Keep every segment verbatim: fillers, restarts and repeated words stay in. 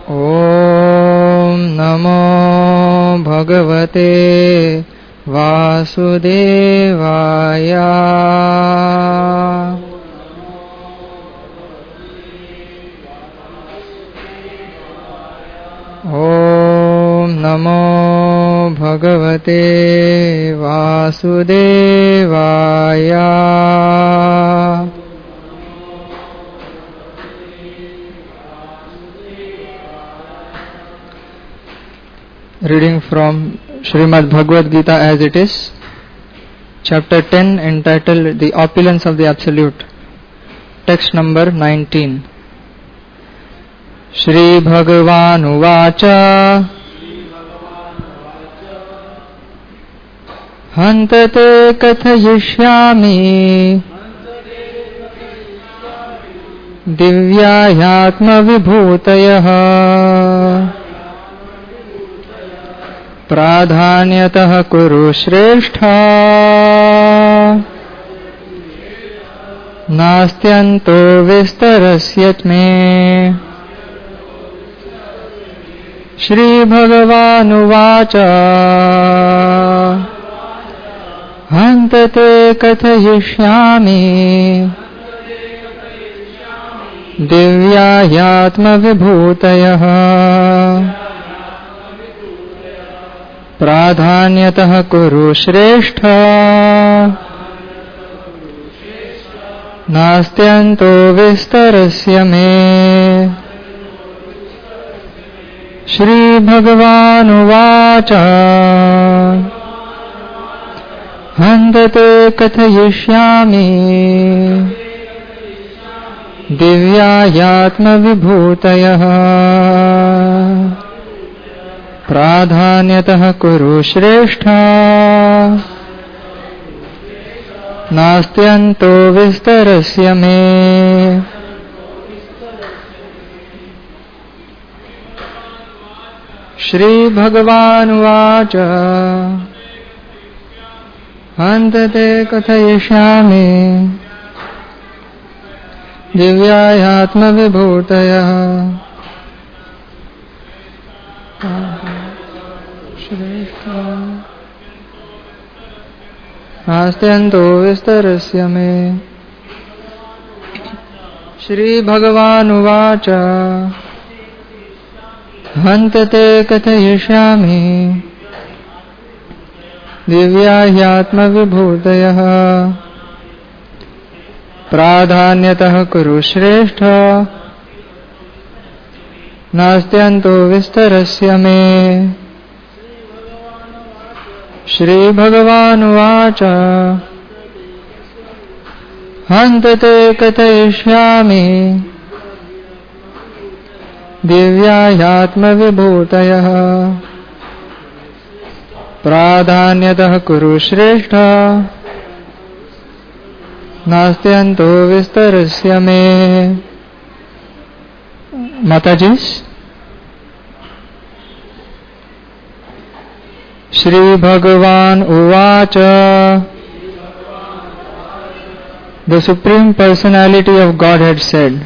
ॐ नमो भगवते वासुदेवाय। ॐ नमो भगवते वासुदेवाय। Reading from Srimad Bhagavad Gita as it is, chapter ten, entitled The Opulence of the Absolute, text number nineteen. Shri Bhagavan Uvacha Hantate kathayishyami Divyayatma vibhutayah प्राधान्यतः कुरु श्रेष्ठा नास्त्यन्तो विस्तरस्य मे। श्री भगवानुवाच हन्तते कथयिष्यामि दिव्याह्यात्मविभूतयः प्राधान्यतः कुरु श्रेष्ठ नास्त्यन्तो विस्तरस्य मे। श्री भगवानुवाच हन्तते कथयिष्यामि दिव्याह्यात्मविभूतयः प्राधान्यतः कुरु श्रेष्ठा नास्त्यन्तो विस्तरस्य मे। श्री भगवानुवाच हन्तते कथयिष्यामि दिव्याह्यात्मविभूतयः नास्त्यन्तो विस्तरस्य मे। श्री भगवानुवाच हन्तते कथयिष्यामि दिव्याह्यात्मविभूतयः प्राधान्यतः कुरु श्रेष्ठ नास्त्यन्तो विस्तरस्य मे। श्री भगवानुवाच हन्तते कथयिष्यामि दिव्याह्यात्मविभूतयः प्राधान्यतः कुरु श्रेष्ठ नास्त्यन्तो विस्तरस्य मे। माताजी। श्री भगवान उवाच The Supreme Personality of Godhead said,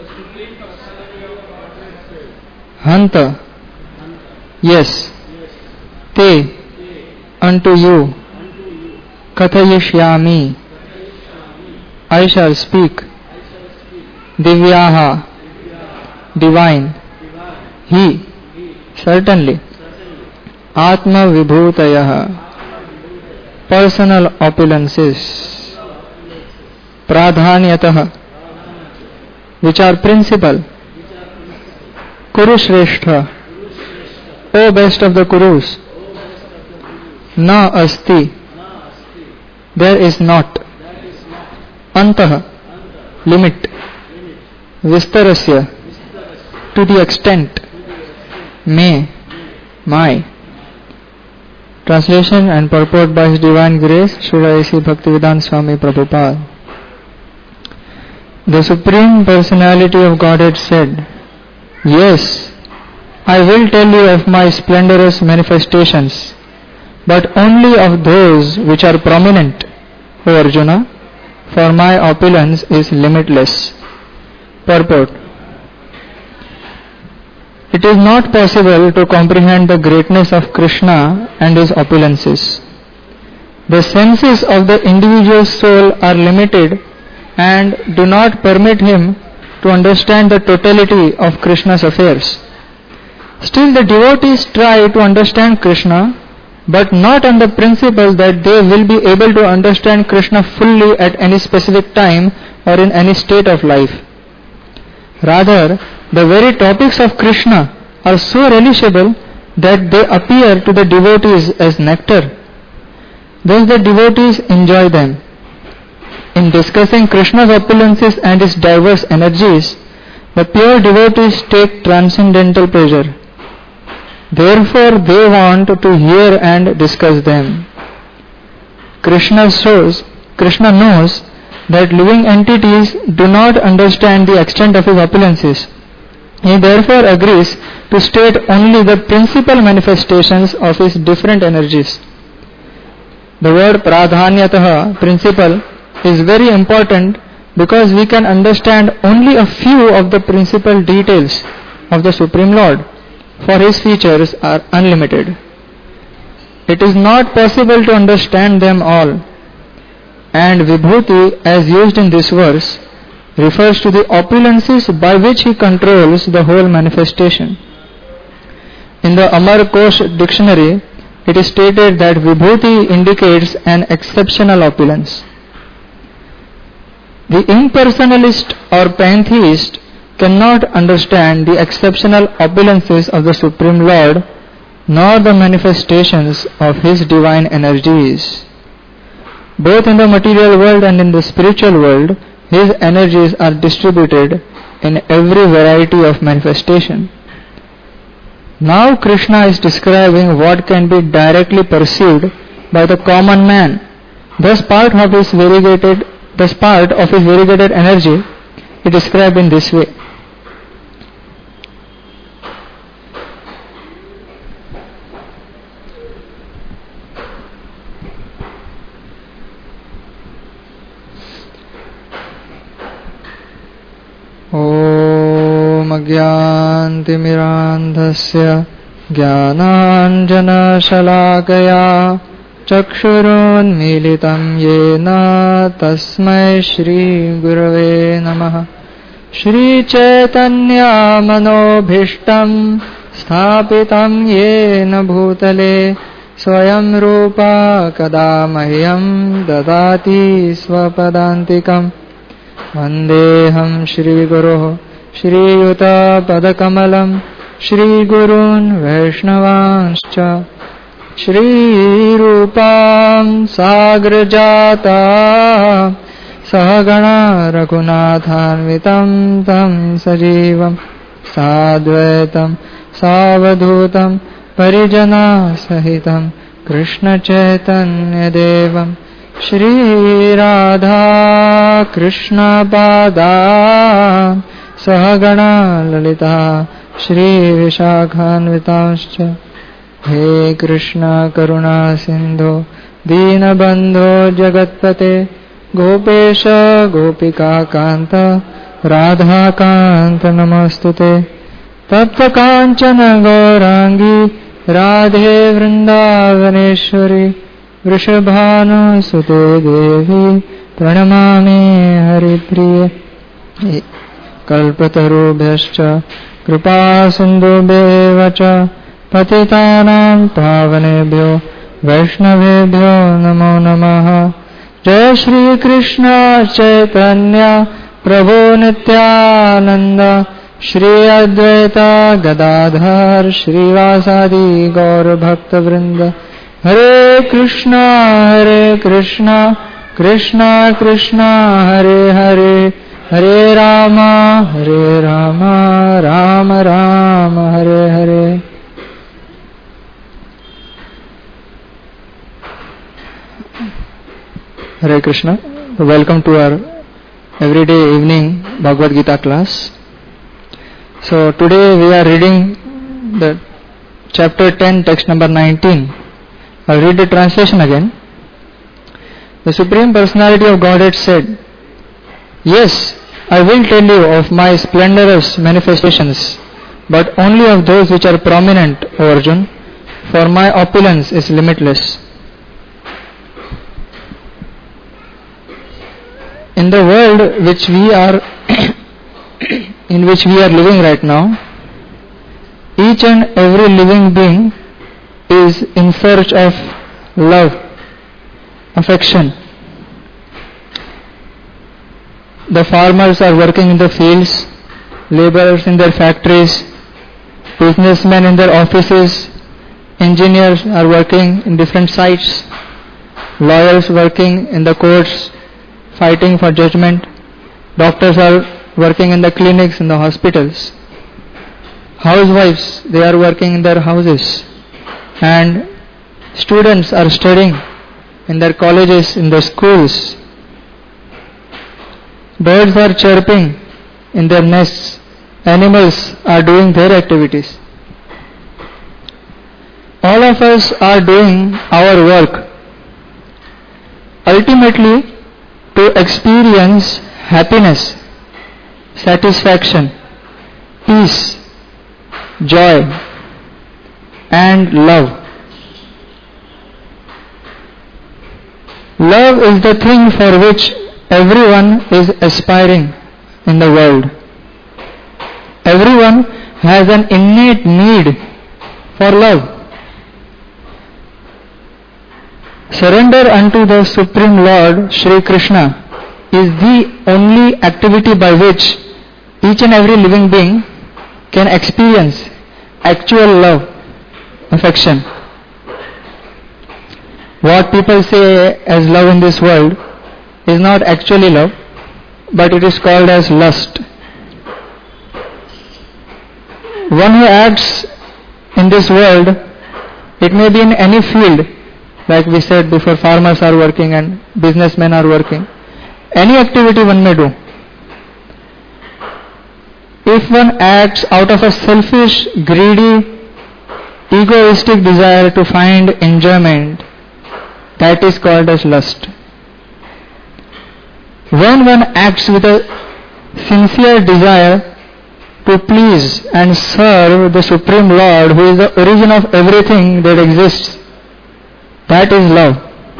Hanta, yes, te, unto you, kathayishyami, I shall speak, divyaha, divine, he, certainly, Atma Vibhutayah, personal opulences, Pradhanyatah, which are principal, Kuru Shrestha, O best of the Kurus, Na Asti, there is not, Antah, limit, Vistarasya, to the extent, Me, my. Translation and purport by His Divine Grace, Srila A C Bhaktivedanta Swami Prabhupada. The Supreme Personality of Godhead said, Yes, I will tell you of my splendorous manifestations, but only of those which are prominent, O Arjuna, for my opulence is limitless. Purport. It is not possible to comprehend the greatness of Krishna and his opulences. The senses of the individual soul are limited and do not permit him to understand the totality of Krishna's affairs. Still, the devotees try to understand Krishna, but not on the principle that they will be able to understand Krishna fully at any specific time or in any state of life. Rather, the very topics of Krishna are so relishable that they appear to the devotees as nectar. Thus the devotees enjoy them. In discussing Krishna's opulences and his diverse energies, the pure devotees take transcendental pleasure. Therefore they want to hear and discuss them. Krishna shows, Krishna knows that living entities do not understand the extent of his opulences. He therefore agrees to state only the principal manifestations of his different energies. The word pradhanyatah, principle, is very important because we can understand only a few of the principal details of the Supreme Lord, for his features are unlimited. It is not possible to understand them all, and Vibhuti, as used in this verse, refers to the opulences by which he controls the whole manifestation. In the Amar Kosh dictionary, it is stated that Vibhuti indicates an exceptional opulence. The impersonalist or pantheist cannot understand the exceptional opulences of the Supreme Lord nor the manifestations of his divine energies. Both in the material world and in the spiritual world, his energies are distributed in every variety of manifestation. Now Krishna is describing what can be directly perceived by the common man. Thus part of his variegated, thus part of his variegated energy is described in this way. Om Agyantimirandhasya Jnananjanashalakaya Chakshurunmilitam Yena Tasmai Shri Gurave Namaha. Shri Chaitanya Manobhishtam Sthapitam Yena Bhutale Swayam Rupa Kadamahyam Dadati Swapadantikam. Vandeham Shri Guru Shri Yuta Padakamalam Shri Gurun Vaishnavanscha Shri Rupam Sagrajata Sahagana Raghunathanvitam Tam Sajivam Sadvaitam Savadhutam Parijana Sahitam Krishna Chaitanya Devam Shri Radha Krishna Pada Sahagana Lalita Shri Vishakhanvitamscha. He Krishna Karuna Sindhu Deenabandho Jagatpate Gopesha Gopika Kanta Radha Kanta Namastute. Tapta Kanchana Gaurangi Radhe Vrindavaneshwari Vrishabhanu Sute Devi Pranamami Haripriye. Kalpatarubhyascha Kripa Sindhubhyevacha Patitanam Pavanebhyo Vaishnavebhyo Namo Namaha. Jai Shri Krishna Chaitanya Prabhu Nityananda Shri Advaita Gadadhar Shri Vasadi Gaur Bhakta Vrinda. Hare Krishna Hare Krishna Krishna Krishna Hare Hare Hare Rama Hare Rama Rama Rama Hare Hare. Hare Krishna. Welcome to our everyday evening Bhagavad Gita class. So today we are reading the chapter ten, text number nineteen. I'll read the translation again. The Supreme Personality of Godhead said, "Yes, I will tell you of my splendorous manifestations, but only of those which are prominent, O Arjun, for my opulence is limitless. In the world which we are in which we are living right now, each and every living being is in search of love, affection. The farmers are working in the fields, laborers in their factories, businessmen in their offices, engineers are working in different sites, lawyers working in the courts, fighting for judgment, doctors are working in the clinics, in the hospitals, housewives, they are working in their houses, and students are studying in their colleges, in their schools. Birds are chirping in their nests, animals are doing their activities. All of us are doing our work ultimately to experience happiness, satisfaction, peace, joy, and love. Love is the thing for which everyone is aspiring in the world. Everyone has an innate need for love. Surrender unto the Supreme Lord, Shri Krishna, is the only activity by which each and every living being can experience actual love, affection. What people say as love in this world is not actually love, but it is called as lust. One who acts in this world, it may be in any field, like we said before, farmers are working and businessmen are working. Any activity one may do. If one acts out of a selfish, greedy, egoistic desire to find enjoyment, that is called as lust. When one acts with a sincere desire to please and serve the Supreme Lord, who is the origin of everything that exists, that is love.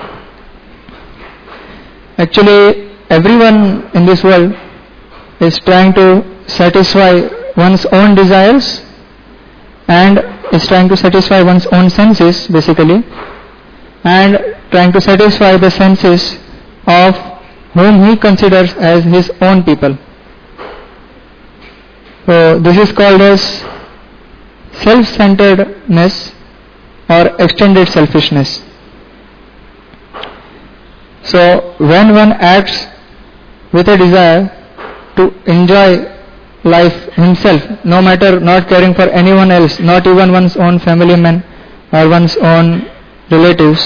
Actually, everyone in this world is trying to satisfy one's own desires and is trying to satisfy one's own senses, basically, and trying to satisfy the senses of whom he considers as his own people. So this is called as self-centeredness or extended selfishness. So when one acts with a desire to enjoy life himself, no matter not caring for anyone else, not even one's own family men or one's own relatives,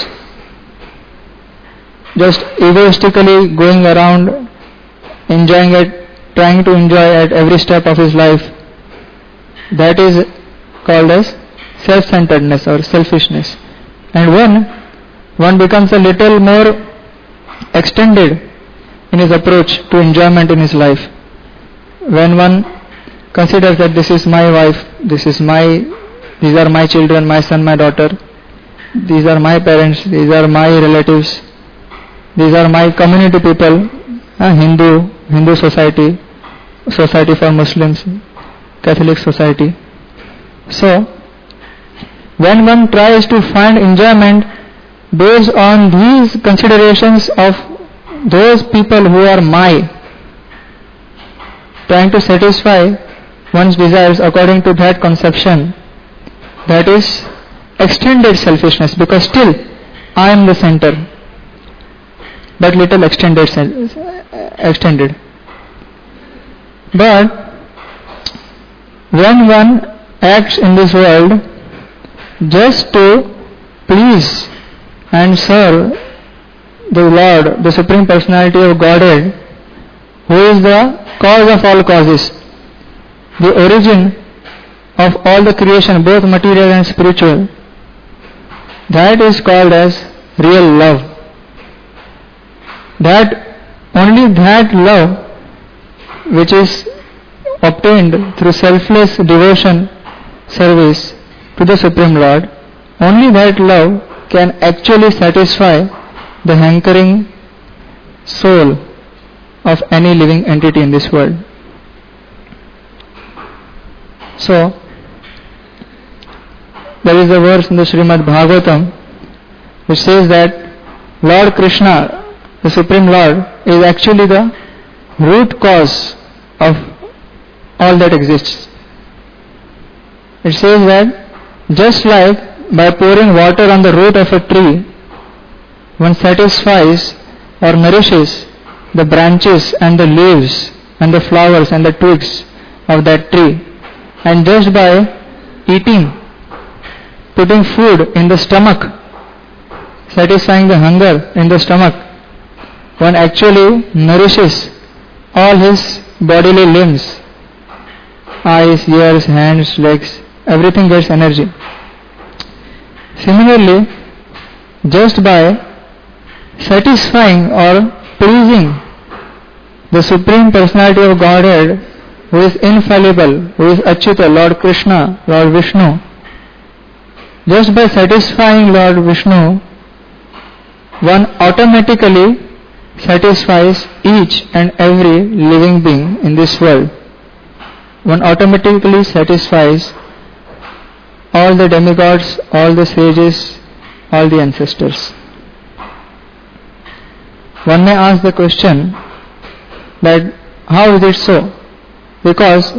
just egoistically going around enjoying it, trying to enjoy at every step of his life, that is called as self-centeredness or selfishness. And when one becomes a little more extended in his approach to enjoyment in his life, when one considers that this is my wife, this is my, these are my children, my son, my daughter, these are my parents, these are my relatives, these are my community people, uh, Hindu, Hindu society, society for Muslims, Catholic society. So, when one tries to find enjoyment based on these considerations of those people who are my, trying to satisfy one's desires according to that conception, that is extended selfishness, because still I am the center, but little extended, extended. But when one acts in this world just to please and serve the Lord, the Supreme Personality of Godhead, who is the cause of all causes, the origin of all the creation, both material and spiritual, that is called as real love. That only that love which is obtained through selfless devotion service to the Supreme Lord, only that love can actually satisfy the hankering soul of any living entity in this world. So, there is a verse in the Srimad Bhagavatam which says that Lord Krishna, the Supreme Lord, is actually the root cause of all that exists. It says that just like by pouring water on the root of a tree, one satisfies or nourishes the branches and the leaves and the flowers and the twigs of that tree, and just by eating, putting food in the stomach, satisfying the hunger in the stomach, one actually nourishes all his bodily limbs, eyes, ears, hands, legs, everything gets energy. Similarly, just by satisfying or pleasing the Supreme Personality of Godhead, who is infallible, who is Achyuta, Lord Krishna, Lord Vishnu, just by satisfying Lord Vishnu, one automatically satisfies each and every living being in this world. One automatically satisfies all the demigods, all the sages, all the ancestors. One may ask the question that how is it so? Because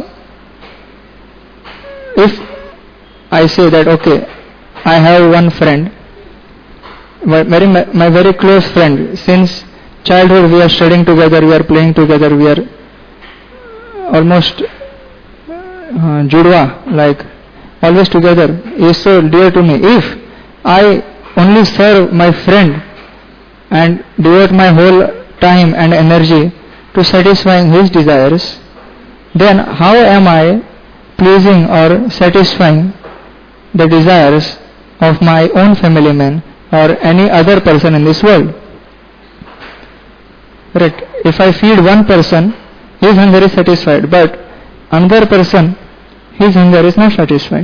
if I say that, okay, I have one friend, my very, my very close friend, since childhood we are studying together, we are playing together, we are almost uh, judwa, like always together, he is so dear to me. If I only serve my friend and devote my whole time and energy to satisfying his desires, then how am I pleasing or satisfying the desires of my own family man or any other person in this world? Right. If I feed one person, his hunger is satisfied, but another person, his hunger is not satisfied.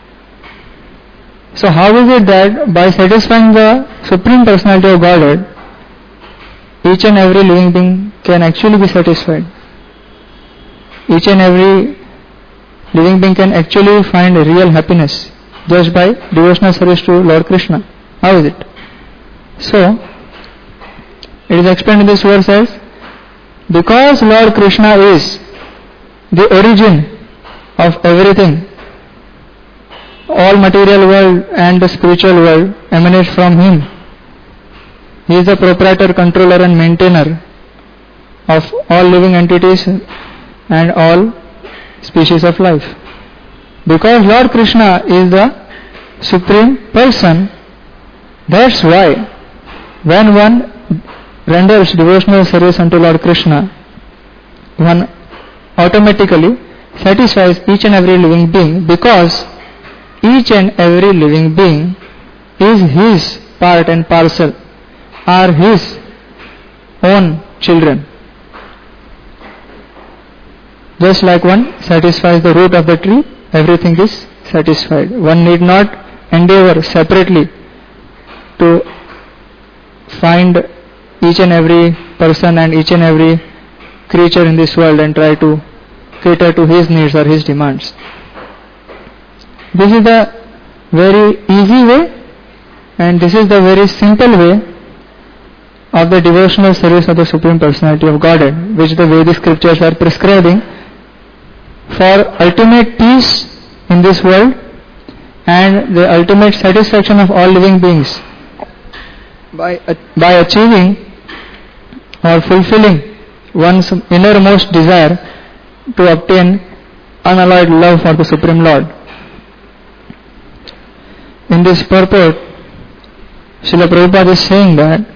So how is it that by satisfying the Supreme Personality of Godhead, each and every living being can actually be satisfied? Each and every living being can actually find real happiness just by devotional service to Lord Krishna. How is it? So, it is explained in this verse as, because Lord Krishna is the origin of everything, all material world and the spiritual world emanates from Him. He is the proprietor, controller and maintainer of all living entities and all species of life. Because Lord Krishna is the Supreme Person, that's why when one renders devotional service unto Lord Krishna, one automatically satisfies each and every living being, because each and every living being is His part and parcel, are His own children. Just like one satisfies the root of the tree, everything is satisfied. One need not endeavor separately to find each and every person and each and every creature in this world and try to cater to his needs or his demands. This is the very easy way and this is the very simple way of the devotional service of the Supreme Personality of Godhead, which the Vedic scriptures are prescribing for ultimate peace in this world and the ultimate satisfaction of all living beings by, uh, by achieving or fulfilling one's innermost desire to obtain unalloyed love for the Supreme Lord. In this purport, Srila Prabhupada is saying that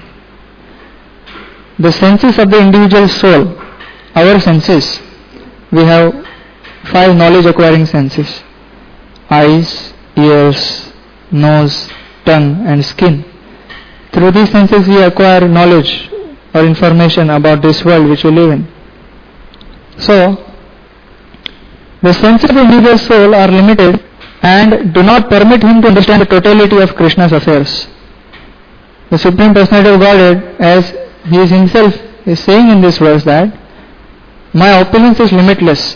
the senses of the individual soul, our senses, we have five knowledge acquiring senses: eyes, ears, nose, tongue and skin. Through these senses we acquire knowledge or information about this world which we live in. So, The senses of the individual soul are limited and do not permit him to understand the totality of Krishna's affairs. The Supreme Personality of Godhead, as he is himself is saying in this verse, that my opulence is limitless.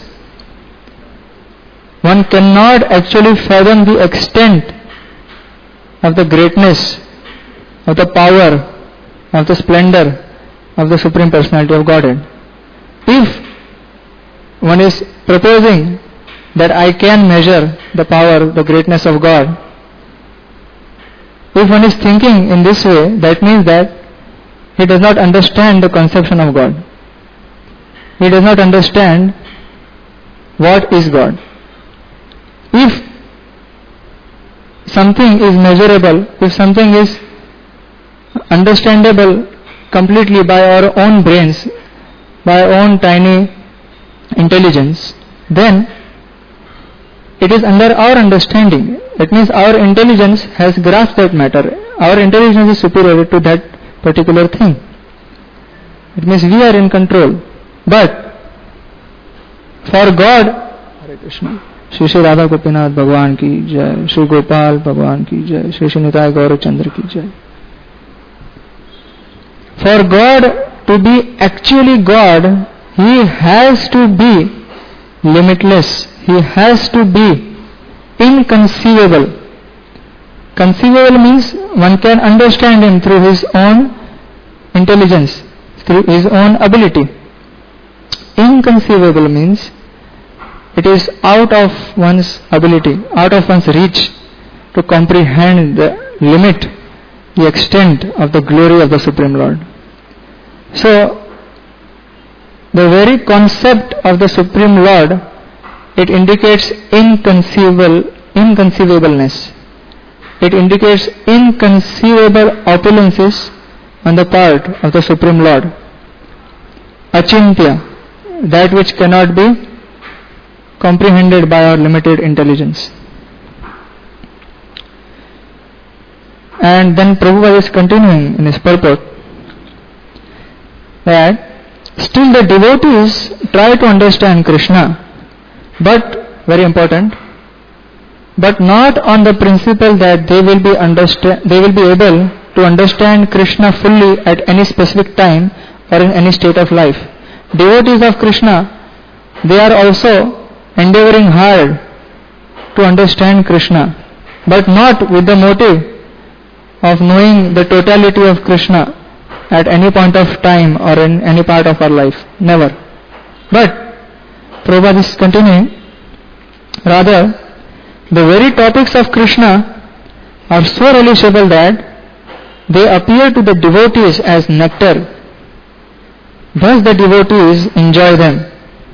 One cannot actually fathom the extent of the greatness, of the power, of the splendor of the Supreme Personality of Godhead. If one is proposing that I can measure the power, the greatness of God, if one is thinking in this way, that means that he does not understand the conception of God. He does not understand what is God. If something is measurable, if something is understandable completely by our own brains, by our own tiny intelligence, then it is under our understanding. That means our intelligence has grasped that matter. Our intelligence is superior to that particular thing. It means we are in control. But for God, Hare Krishna, Shri Shri Radha Gopinath Bhagwan ki jai, Shri Gopal Bhagwan ki jai, Shri Shri Nitai Gaura Chandra ki jai. For God to be actually God, He has to be limitless. He has to be inconceivable. Conceivable means one can understand Him through his own intelligence, through his own ability. Inconceivable means it is out of one's ability, out of one's reach to comprehend the limit, the extent of the glory of the Supreme Lord. So, the very concept of the Supreme Lord, it indicates inconceivable, inconceivableness. It indicates inconceivable opulences on the part of the Supreme Lord. Achintya, that which cannot be comprehended by our limited intelligence. And then Prabhupada is continuing in his purport that still the devotees try to understand Krishna, but, very important, but not on the principle that they will be understand, they will be able to understand Krishna fully at any specific time or in any state of life. Devotees of Krishna, they are also endeavoring hard to understand Krishna, but not with the motive of knowing the totality of Krishna at any point of time or in any part of our life. Never. But Prabhupada is continuing, rather the very topics of Krishna are so relishable that they appear to the devotees as nectar. Thus the devotees enjoy them.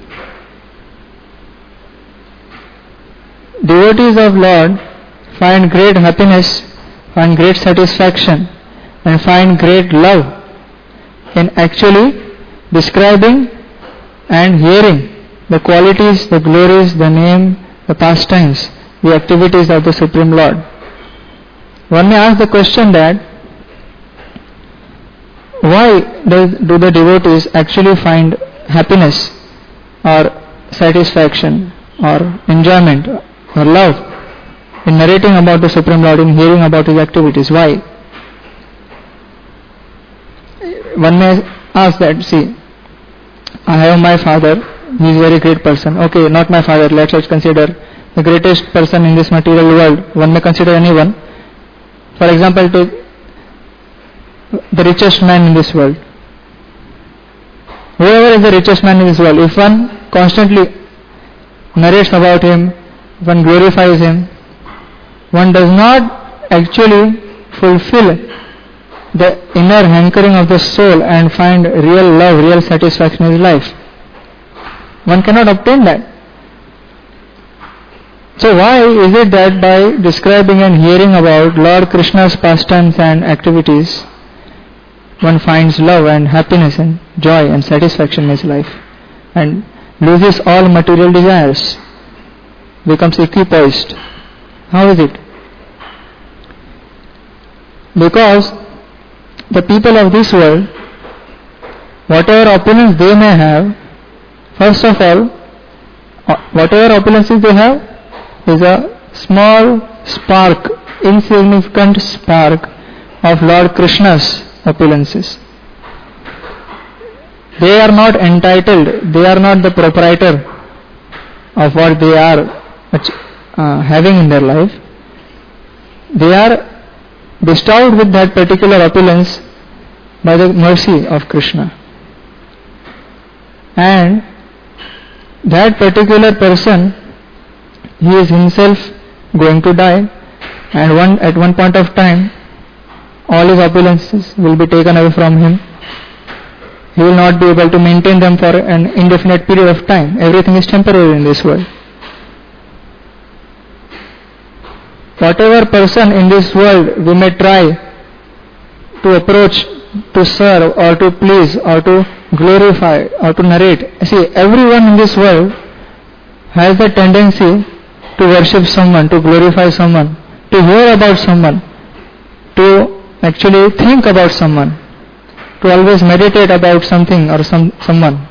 Devotees of Lord find great happiness, find great satisfaction, and find great love in actually describing and hearing the qualities, the glories, the name, the pastimes, the activities of the Supreme Lord. One may ask the question that why does, do the devotees actually find happiness or satisfaction or enjoyment or love in narrating about the Supreme Lord, in hearing about His activities? Why? One may ask that, see, I have my father, he is a very great person. Okay, not my father, let us consider the greatest person in this material world. One may consider anyone. For example, take the richest man in this world. Whoever is the richest man in this world, if one constantly narrates about him, one glorifies him, one does not actually fulfill the inner hankering of the soul and find real love, real satisfaction in his life. One cannot obtain that. So why is it that by describing and hearing about Lord Krishna's pastimes and activities, one finds love and happiness and joy and satisfaction in his life and loses all material desires, becomes equipoised? How is it? Because the people of this world, whatever opulence they may have, first of all, uh, whatever opulences they have is a small spark, insignificant spark of Lord Krishna's opulences. They are not entitled, they are not the proprietor of what they are uh, having in their life. They are bestowed with that particular opulence by the mercy of Krishna. And that particular person, he is himself going to die, and one at one point of time all his opulences will be taken away from him. He will not be able to maintain them for an indefinite period of time. Everything is temporary in this world. Whatever person in this world we may try to approach, to serve or to please or to glorify or to narrate. See, everyone in this world has the tendency to worship someone, to glorify someone, to hear about someone, to actually think about someone, to always meditate about something or some someone.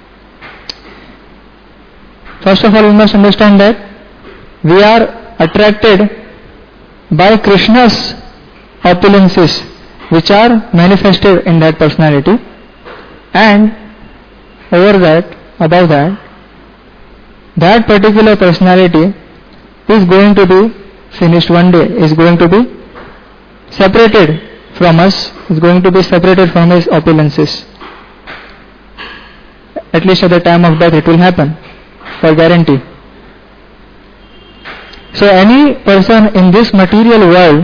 First of all, we must understand that we are attracted by Krishna's opulences, which are manifested in that personality, and over that, above that, that particular personality is going to be finished one day, is going to be separated from us, is going to be separated from his opulences. At least at the time of death it will happen, for guarantee. So any person in this material world,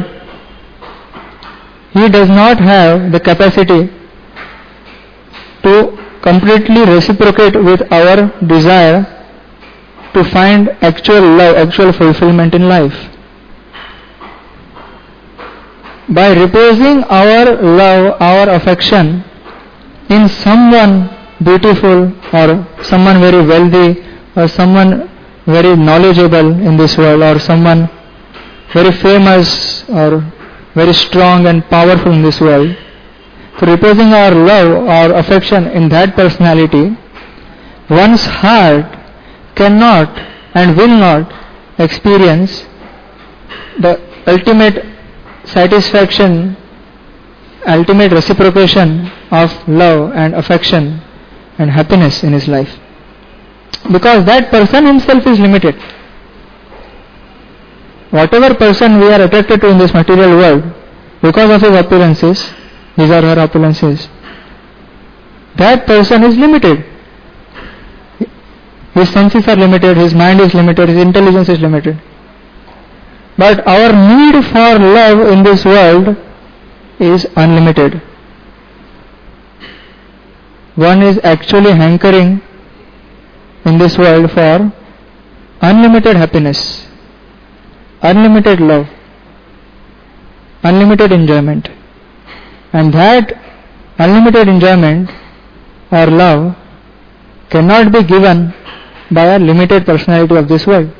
he does not have the capacity to completely reciprocate with our desire to find actual love, actual fulfillment in life. By reposing our love, our affection in someone beautiful or someone very wealthy or someone very knowledgeable in this world or someone very famous or very strong and powerful in this world, so reposing our love, our affection in that personality, one's heart cannot and will not experience the ultimate satisfaction, ultimate reciprocation of love and affection and happiness in his life. Because that person himself is limited. Whatever person we are attracted to in this material world, because of his opulences, his or her opulences, that person is limited. His senses are limited, his mind is limited, his intelligence is limited. But our need for love in this world is unlimited. One is actually hankering in this world for unlimited happiness, unlimited love, unlimited enjoyment. And that unlimited enjoyment or love cannot be given by a limited personality of this world.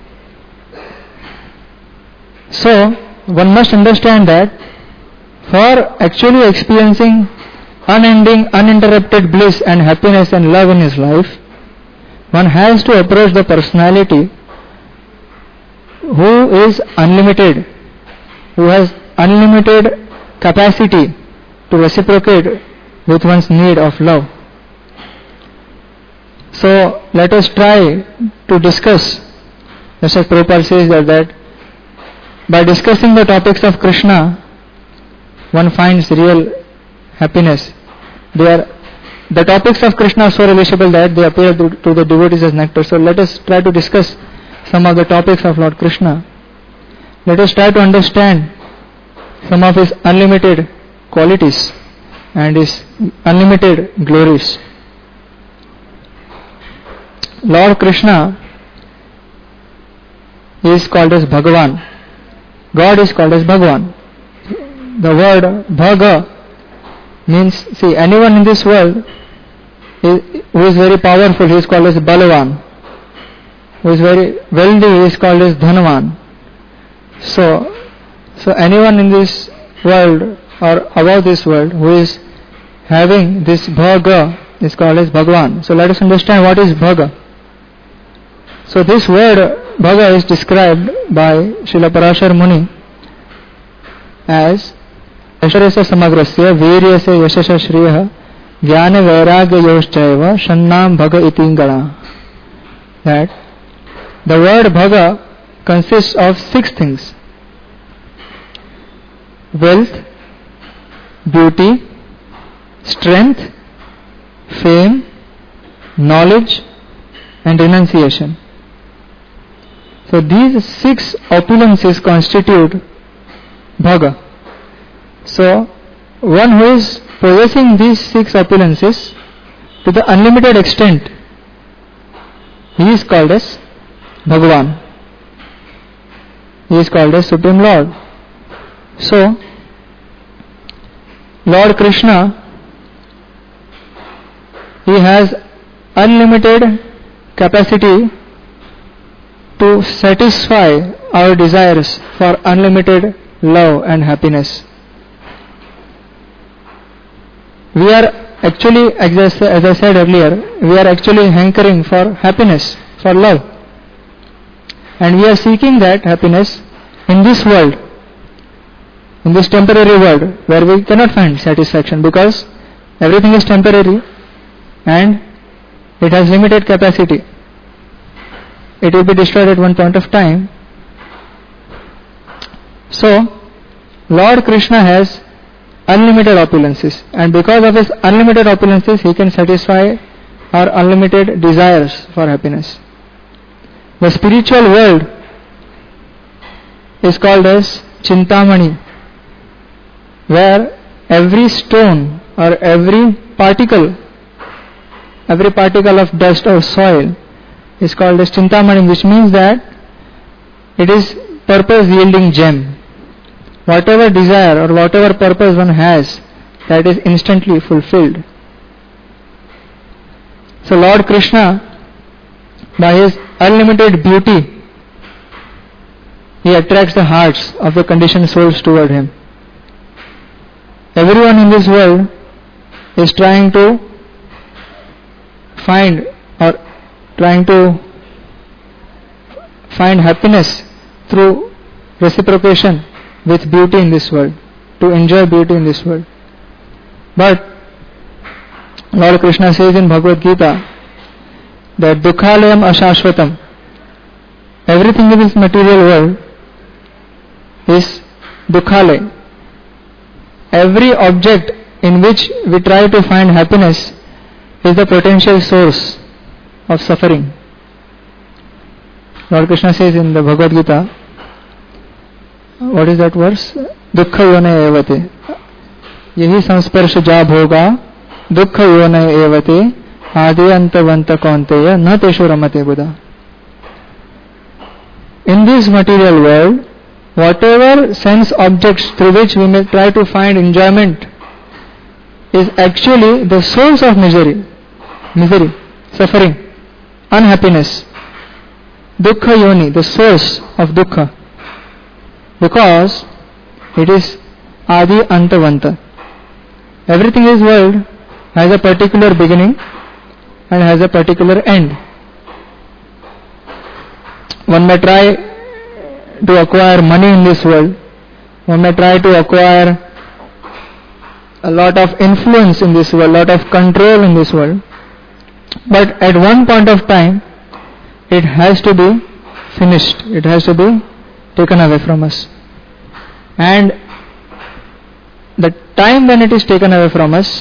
So, one must understand that for actually experiencing unending, uninterrupted bliss and happiness and love in his life, one has to approach the personality who is unlimited, who has unlimited capacity to reciprocate with one's need of love. So, let us try to discuss, just as Prabhupada says that, that by discussing the topics of Krishna, one finds real happiness. They are, the topics of Krishna are so relishable that they appear to, to the devotees as nectar. So let us try to discuss some of the topics of Lord Krishna. Let us try to understand some of his unlimited qualities and his unlimited glories. Lord Krishna is called as Bhagavan. God is called as Bhagavan. The word Bhaga means, see, anyone in this world is, who is very powerful, he is called as Balavan. Who is very wealthy, he is called as Dhanavan. So, so anyone in this world or above this world who is having this Bhaga is called as Bhagavan. So let us understand what is Bhaga. So this word bhaga is described by Srila Parashar Muni as Aisharya samagrasya veeryasya yashasya shriya jnana vairagya yoschaiva shannam bhaga itingana. That the word bhaga consists of six things: wealth, beauty, strength, fame, knowledge, and renunciation. So these six opulences constitute bhaga. So one who is possessing these six opulences to the unlimited extent, he is called as Bhagavan. He is called as Supreme Lord. So Lord Krishna, he has unlimited capacity to satisfy our desires for unlimited love and happiness. We are actually, as I said earlier, we are actually hankering for happiness, for love. And we are seeking that happiness in this world, in this temporary world, where we cannot find satisfaction because everything is temporary and it has limited capacity. It will be destroyed at one point of time. So, Lord Krishna has unlimited opulences, and because of his unlimited opulences, he can satisfy our unlimited desires for happiness. The spiritual world is called as Chintamani, where every stone or every particle, every particle of dust or soil is called as Chintamani, which means that it is purpose yielding gem. Whatever desire or whatever purpose one has, that is instantly fulfilled. So Lord Krishna, by his unlimited beauty, he attracts the hearts of the conditioned souls toward him. Everyone in this world is trying to find or trying to find happiness through reciprocation with beauty in this world, to enjoy beauty in this world. But Lord Krishna says in Bhagavad Gita that Dukhalayam Ashashvatam, everything in this material world is Dukhalay. Every object in which we try to find happiness is the potential source of suffering. Lord Krishna says in the Bhagavad Gita, what is that verse? Dukkha yone evate. Yahi samsparsha ja bhoga dukkha yone evate adi antavanta kaunteya na teshu ramate buddha. In this material world, whatever sense objects through which we may try to find enjoyment is actually the source of misery, misery, suffering, unhappiness. Dukkha yoni, the source of dukkha, because it is adi antavanta. Everything in this world has a particular beginning and has a particular end. One may try to acquire money in this world, one may try to acquire a lot of influence in this world, a lot of control in this world, but at one point of time it has to be finished, it has to be taken away from us. And the time when it is taken away from us,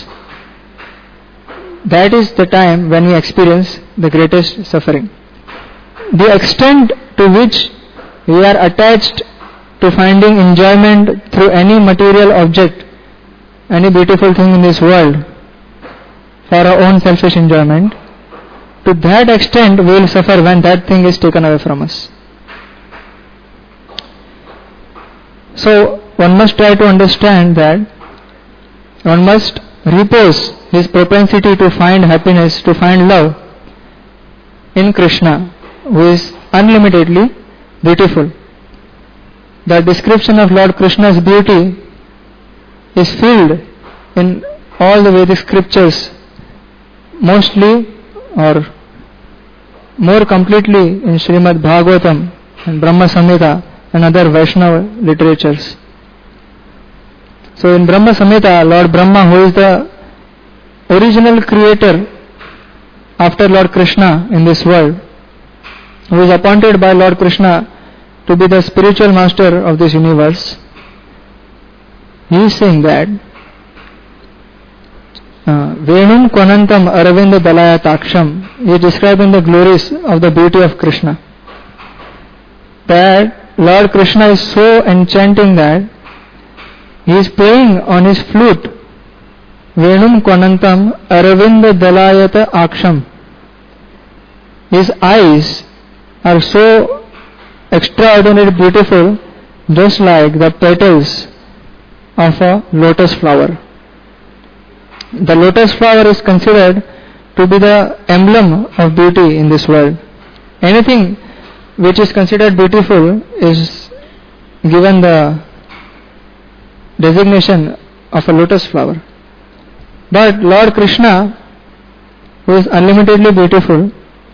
that is the time when we experience the greatest suffering. The extent to which we are attached to finding enjoyment through any material object, any beautiful thing in this world, for our own selfish enjoyment, to that extent we will suffer when that thing is taken away from us. So one must try to understand that one must repose his propensity to find happiness, to find love in Krishna, who is unlimitedly beautiful. The description of Lord Krishna's beauty is filled in all the Vedic scriptures, mostly or more completely in Srimad Bhagavatam and Brahma Samhita and other Vaishnava literatures. So in Brahma Samhita, Lord Brahma, who is the original creator after Lord Krishna in this world, who is appointed by Lord Krishna to be the spiritual master of this universe, he is saying that uh, Venum Kwanantam Aravinda Dalaya Taksham, he is describing the glories of the beauty of Krishna. That Lord Krishna is so enchanting that he is playing on his flute. Venum Kwanantam Aravinda Dalayata Aksham. His eyes are so extraordinarily beautiful, just like the petals of a lotus flower. The lotus flower is considered to be the emblem of beauty in this world. Anything which is considered beautiful is given the designation of a lotus flower. But Lord Krishna, who is unlimitedly beautiful,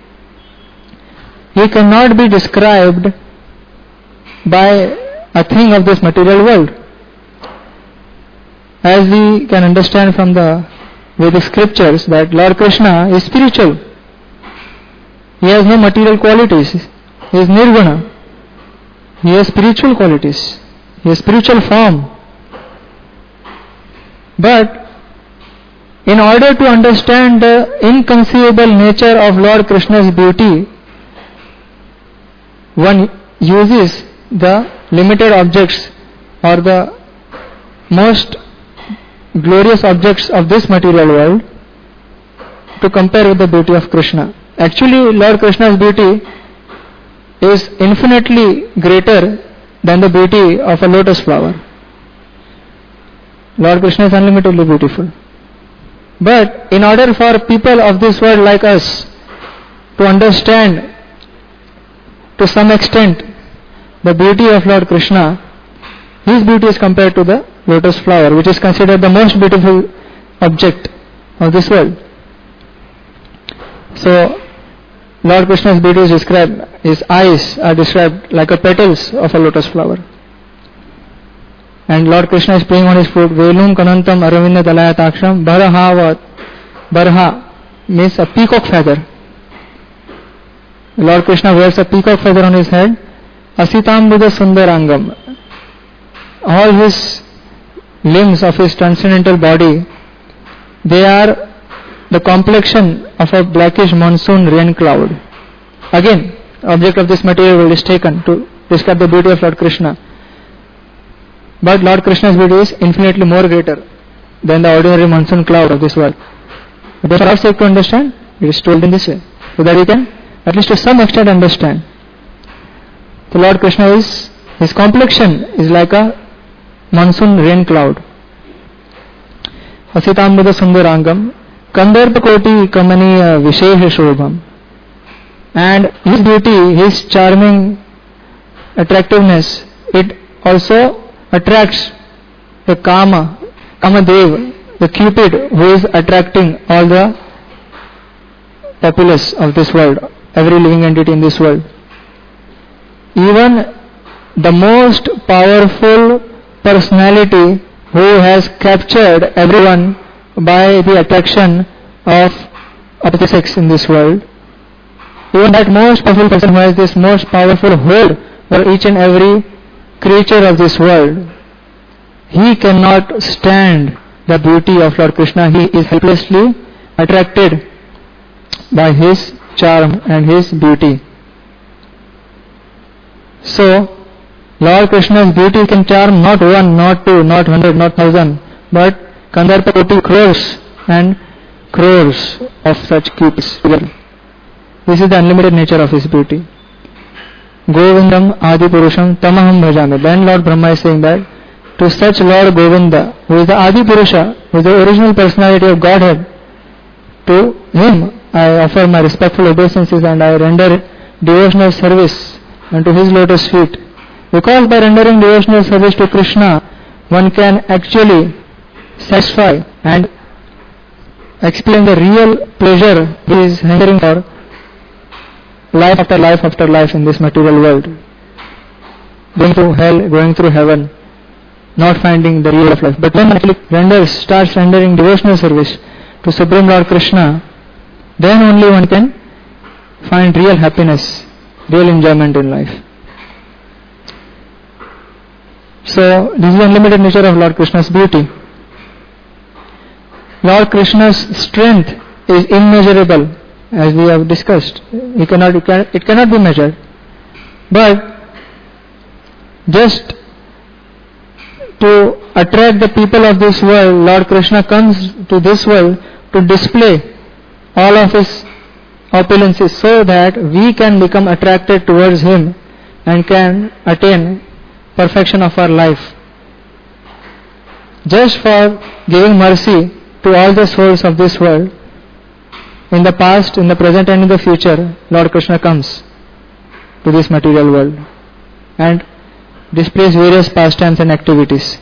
he cannot be described by a thing of this material world. As we can understand from the Vedic scriptures that Lord Krishna is spiritual. He has no material qualities. He is nirguna. He has spiritual qualities. He has spiritual form. But in order to understand the inconceivable nature of Lord Krishna's beauty, one uses the limited objects or the most glorious objects of this material world to compare with the beauty of Krishna. Actually, Lord Krishna's beauty is infinitely greater than the beauty of a lotus flower. Lord Krishna is unlimitedly beautiful. But in order for people of this world like us to understand to some extent the beauty of Lord Krishna, his beauty is compared to the lotus flower, which is considered the most beautiful object of this world. So, Lord Krishna's beauty is described, his eyes are described like a petals of a lotus flower. And Lord Krishna is playing on his flute, Velum Kanantam Aravinda Dalaya Taksham, Baraha Barha means a peacock feather. Lord Krishna wears a peacock feather on his head. Asitam Buddha Sundarangam. All his limbs of his transcendental body, they are the complexion of a blackish monsoon rain cloud. Again, object of this material world is taken to describe the beauty of Lord Krishna. But Lord Krishna's beauty is infinitely more greater than the ordinary monsoon cloud of this world. But for our sake to understand, it is told in this way, so that we can at least to some extent understand. So Lord Krishna is, his complexion is like a monsoon rain cloud. Asitambuddha Sundarangam, Kandarpa Koti Kamaniya Vishesha Shobham. And his beauty, his charming attractiveness, it also attracts the Kama, Kamadev, the Cupid, who is attracting all the populace of this world, every living entity in this world. Even the most powerful personality who has captured everyone by the attraction of opposite sex in this world, even that most powerful person who has this most powerful hold over each and every creature of this world, he cannot stand the beauty of Lord Krishna. He is helplessly attracted by his charm and his beauty. So, Lord Krishna's beauty can charm not one, not two, not hundred, not thousand, but Kandarpa Koti crores and crores of such cupids together. This is the unlimited nature of his beauty. Govindam Adi Purusham Tamaham Bhajami. Then Lord Brahma is saying that to such Lord Govinda, who is the Adi Purusha, who is the original personality of Godhead, to him I offer my respectful obeisances and I render devotional service unto his lotus feet. Because by rendering devotional service to Krishna, one can actually satisfy and explain the real pleasure he is hankering for life after life after life in this material world, going through hell, going through heaven, not finding the real of life. But when one actually renders, starts rendering devotional service to Supreme Lord Krishna, then only one can find real happiness, real enjoyment in life. So, this is the unlimited nature of Lord Krishna's beauty. Lord Krishna's strength is immeasurable, as we have discussed. It cannot, it cannot, it cannot be measured. But just to attract the people of this world, Lord Krishna comes to this world to display all of his opulences so that we can become attracted towards him and can attain perfection of our life. Just for giving mercy to all the souls of this world, in the past, in the present and in the future, Lord Krishna comes to this material world and displays various pastimes and activities.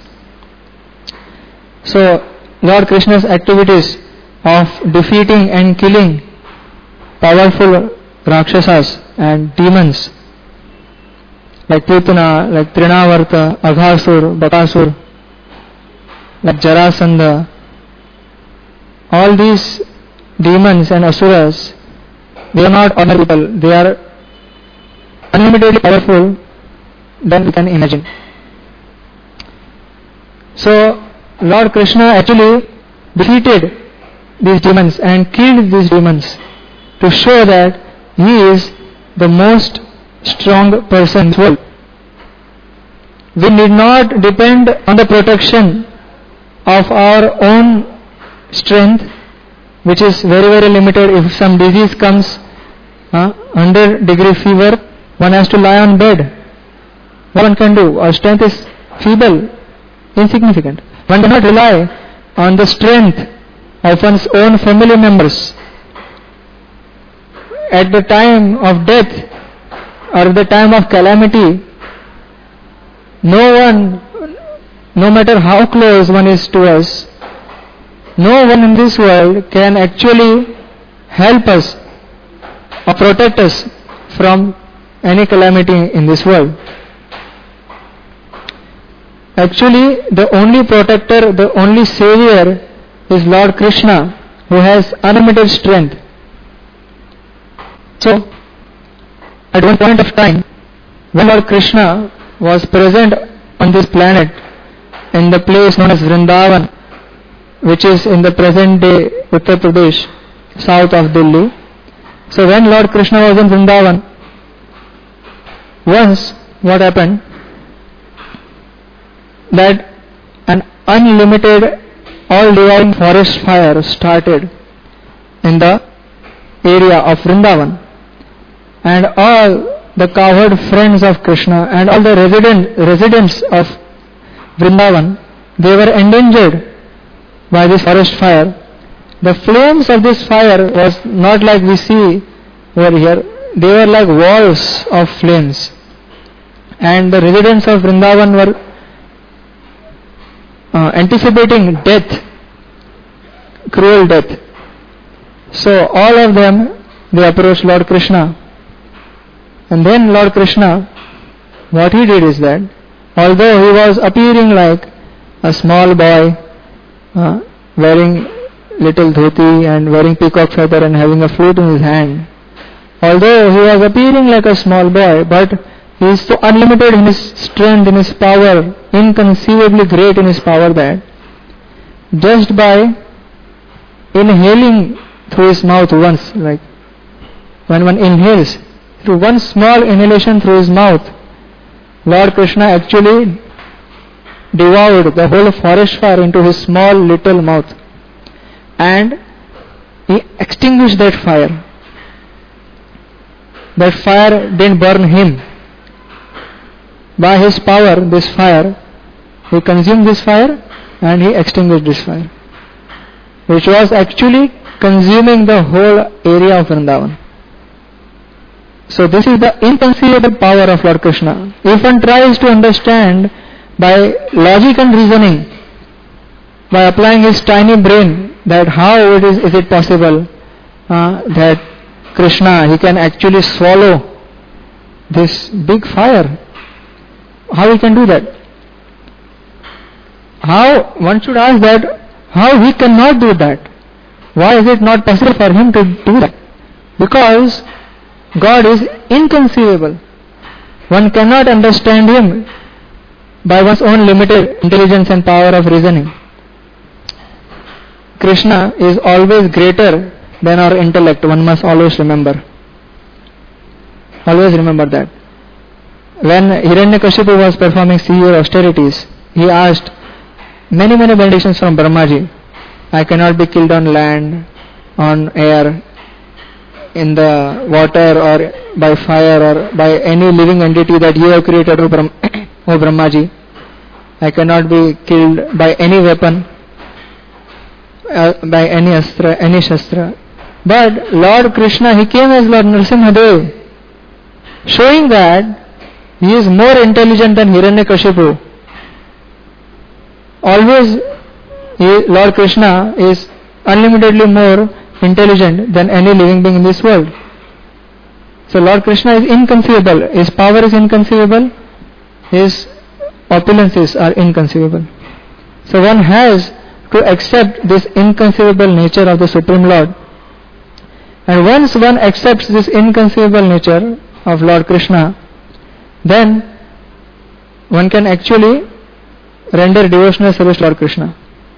So, Lord Krishna's activities of defeating and killing powerful Rakshasas and demons like Putana, like Trinavarta, Aghasur, Bakasur, like Jarasandha, all these demons and asuras, they are not ordinary people, they are unlimitedly powerful than we can imagine. So, Lord Krishna actually defeated these demons and killed these demons to show that he is the most strong person in the world. We need not depend on the protection of our own strength, which is very very limited. If some disease comes, uh, one hundred degree fever, one has to lie on bed. What one can do? Our strength is feeble, insignificant. One cannot rely on the strength of one's own family members. At the time of death or the time of calamity, no one, no matter how close one is to us, no one in this world can actually help us or protect us from any calamity in this world. Actually, the only protector, the only savior is Lord Krishna, who has unlimited strength. So, at one point of time, when Lord Krishna was present on this planet, in the place known as Vrindavan, which is in the present day Uttar Pradesh, south of Delhi. So when Lord Krishna was in Vrindavan, once what happened, that an unlimited, all-devouring forest fire started in the area of Vrindavan, and all the cowherd friends of Krishna and all the resident, residents of Vrindavan, they were endangered by this forest fire. The flames of this fire was not like we see over here. They were like walls of flames. And the residents of Vrindavan were uh, anticipating death, cruel death. So all of them, they approached Lord Krishna. And then Lord Krishna, what he did is that, although he was appearing like a small boy, uh, wearing little dhoti and wearing peacock feather and having a flute in his hand, although he was appearing like a small boy, but he is so unlimited in his strength, in his power, inconceivably great in his power, that just by inhaling through his mouth once, like when one inhales, through one small inhalation through his mouth, Lord Krishna actually devoured the whole forest fire into his small little mouth, and he extinguished that fire. That fire didn't burn him. By his power, this fire, he consumed this fire and he extinguished this fire, which was actually consuming the whole area of Vrindavan. So this is the inconceivable power of Lord Krishna. If one tries to understand by logic and reasoning, by applying his tiny brain, that how it is, is it possible uh, that Krishna, he can actually swallow this big fire. How he can do that? How, one should ask that, how he cannot do that? Why is it not possible for him to do that? Because God is inconceivable. One cannot understand him by one's own limited intelligence and power of reasoning. Krishna is always greater than our intellect. One must always remember. Always remember that. When Hiranyakashipu was performing severe austerities, he asked many, many benedictions from Brahmaji. I cannot be killed on land, on air, in the water, or by fire, or by any living entity that you have created, O Brahm- O Brahmaji. I cannot be killed by any weapon, uh, by any astra, any shastra. But Lord Krishna, he came as Lord Nrsimhadev, showing that he is more intelligent than Hiranyakashipu. Always, he, Lord Krishna is unlimitedly more intelligent than any living being in this world. So Lord Krishna is inconceivable. His power is inconceivable. His opulences are inconceivable. So one has to accept this inconceivable nature of the Supreme Lord. And once one accepts this inconceivable nature of Lord Krishna, then one can actually render devotional service to Lord Krishna.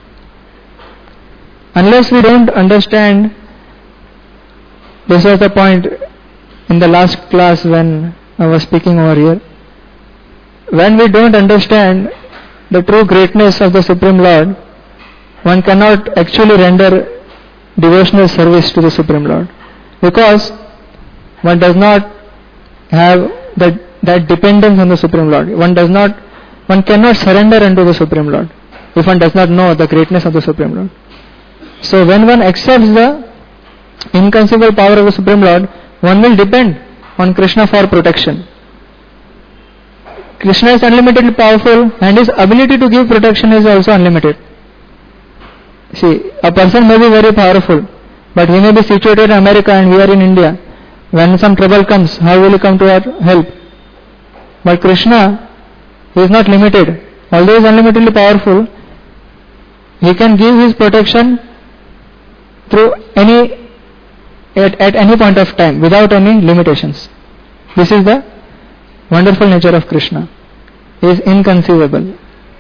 Unless we don't understand, this was the point in the last class when I was speaking over here, when we don't understand the true greatness of the Supreme Lord, one cannot actually render devotional service to the Supreme Lord, because one does not have that, that dependence on the Supreme Lord. One does not, one cannot surrender unto the Supreme Lord if one does not know the greatness of the Supreme Lord. So when one accepts the inconceivable power of the Supreme Lord, one will depend on Krishna for protection. Krishna is unlimitedly powerful and his ability to give protection is also unlimited. See, a person may be very powerful, but he may be situated in America and we are in India. When some trouble comes, how will he come to our help? But Krishna, he is not limited. Although he is unlimitedly powerful, he can give his protection through any, at, at any point of time, without any limitations. This is the wonderful nature of Krishna. He is inconceivable.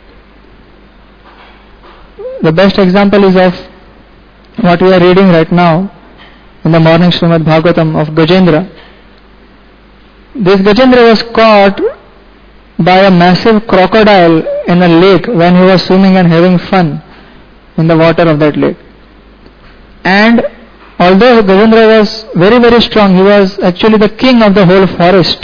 The best example is of what we are reading right now in the morning Srimad Bhagavatam of Gajendra. This Gajendra was caught by a massive crocodile in a lake when he was swimming and having fun in the water of that lake. And although Gajendra was very very strong, he was actually the king of the whole forest.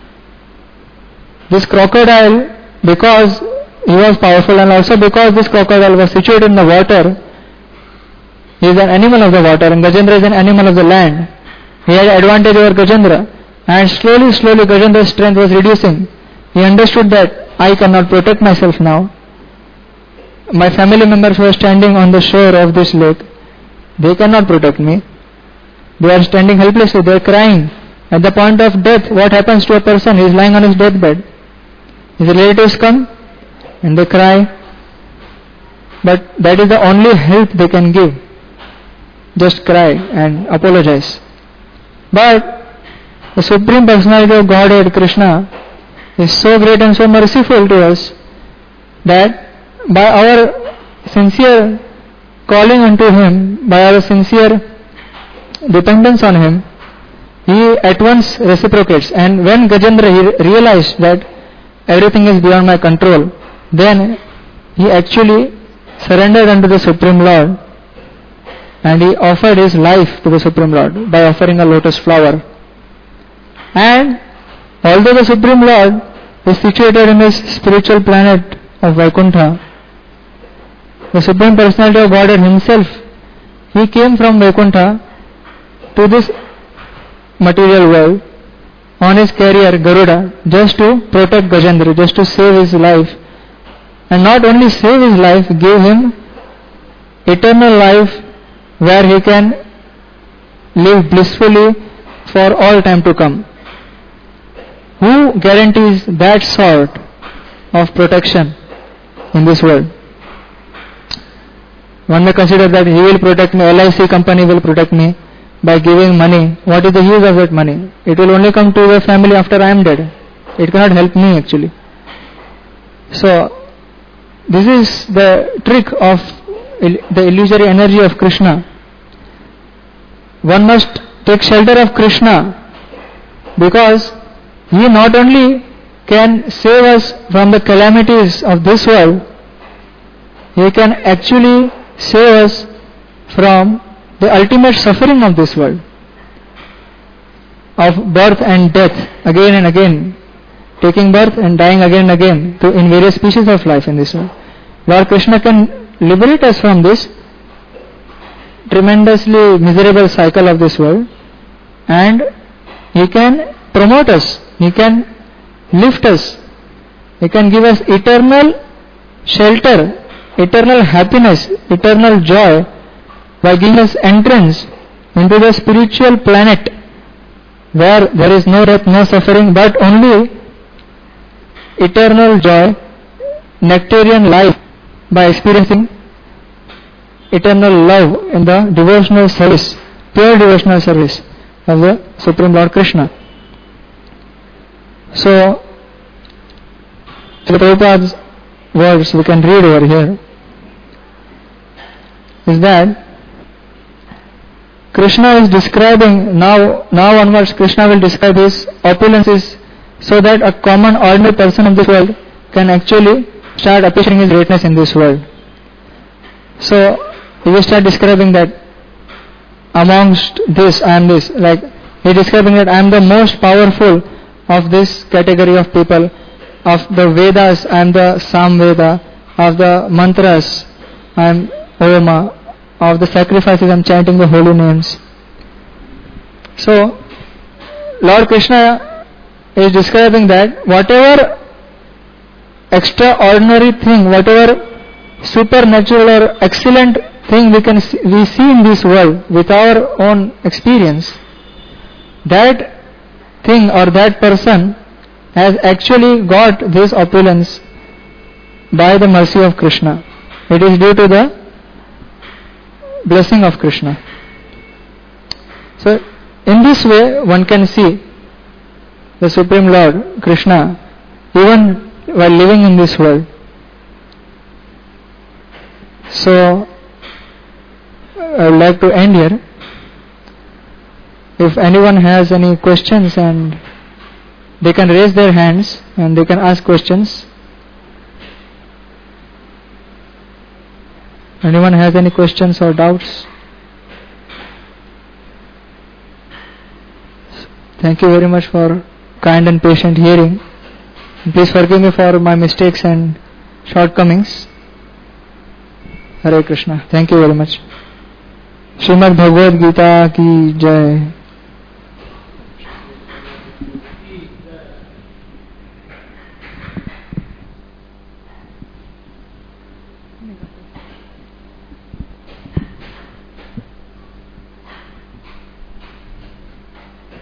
This crocodile, because he was powerful and also because this crocodile was situated in the water, he is an animal of the water and Gajendra is an animal of the land. He had advantage over Gajendra, and slowly slowly Gajendra's strength was reducing. He understood that I cannot protect myself now. My family members who are standing on the shore of this lake, they cannot protect me. They are standing helplessly, they are crying. At the point of death, what happens to a person? He is lying on his deathbed. His relatives come and they cry, but that is the only help they can give. Just cry and apologize. But the Supreme Personality of Godhead, Krishna, is so great and so merciful to us that by our sincere calling unto Him, by our sincere dependence on Him, He at once reciprocates. And when Gajendra he realized that everything is beyond my control, then he actually surrendered unto the Supreme Lord and he offered his life to the Supreme Lord by offering a lotus flower. And although the Supreme Lord is situated in this spiritual planet of Vaikuntha, the Supreme Personality of Godhead Himself, He came from Vaikuntha to this material world on His carrier Garuda just to protect Gajendra, just to save his life. And not only save his life, give him eternal life where he can live blissfully for all time to come. Who guarantees that sort of protection in this world? One may consider that he will protect me, L I C company will protect me by giving money. What is the use of that money? It will only come to the family after I am dead. It cannot help me actually. So, this is the trick of the illusory energy of Krishna. One must take shelter of Krishna, because he not only can save us from the calamities of this world, he can actually save us from the ultimate suffering of this world, of birth and death again and again, taking birth and dying again and again to in various species of life in this world. Lord Krishna can liberate us from this tremendously miserable cycle of this world, and he can promote us, he can lift us, he can give us eternal shelter, eternal happiness, eternal joy by giving us entrance into the spiritual planet where there is no death, no suffering, but only eternal joy, nectarian life, by experiencing eternal love in the devotional service, pure devotional service of the Supreme Lord Krishna. So, Srila Prabhupada's words we can read over here is that Krishna is describing, now, now onwards Krishna will describe his opulences so that a common ordinary person of this world can actually start appreciating his greatness in this world. So, he will start describing that amongst this I am this, like he is describing that I am the most powerful of this category of people. Of the Vedas I am the Samveda, of the mantras I am Oma, of the sacrifices I am chanting the holy names. So Lord Krishna is describing that whatever extraordinary thing, whatever supernatural or excellent thing we can see, we see in this world with our own experience, that thing or that person has actually got this opulence by the mercy of Krishna. It is due to the blessing of Krishna. So, in this way, one can see the Supreme Lord Krishna even while living in this world. So, I would like to end here. If anyone has any questions, and they can raise their hands and they can ask questions. Anyone has any questions or doubts? Thank you very much for kind and patient hearing. Please forgive me for my mistakes and shortcomings. Hare Krishna. Thank you very much. Shrimad Bhagavad Gita की जय.